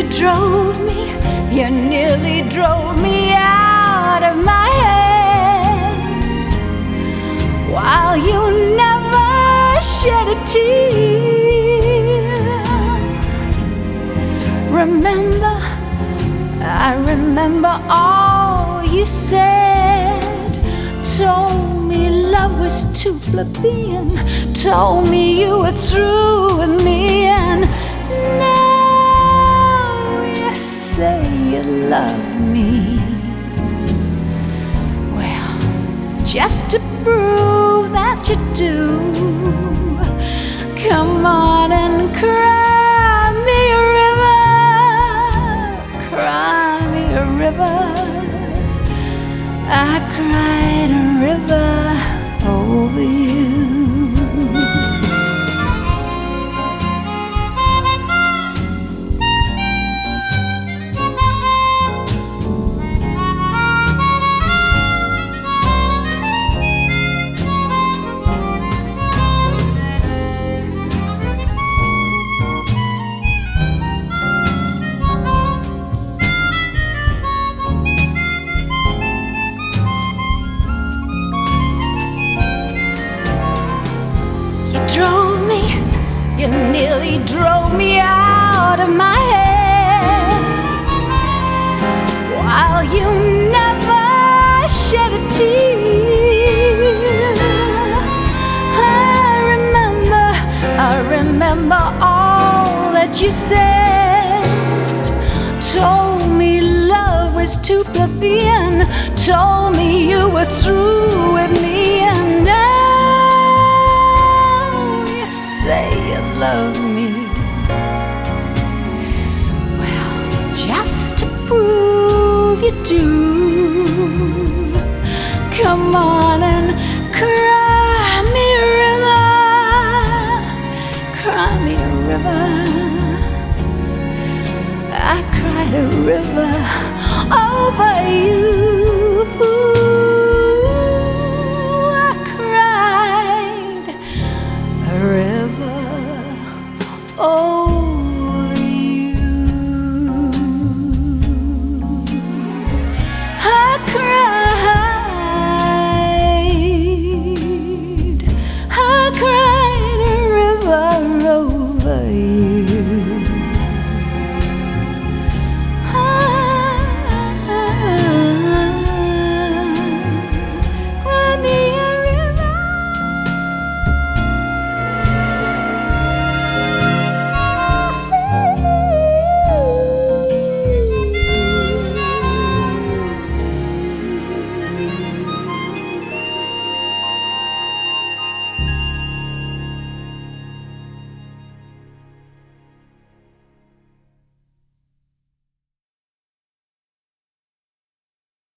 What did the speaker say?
You nearly drove me out of my head, while you never shed a tear. Remember, I remember all you said. Told me love was too plebeian, told me you were through with me, and now you say you love me. Well, just to prove that you do, come on and cry me a river, cry me a river. I cried a river over you. You nearly drove me out of my head, while you never shed a tear. I remember all that you said. Told me love was too plebeian, told me you were through with me, and now you say you love me. Well, just to prove you do, come on and cry me a river, cry me a river. I cried a river over you.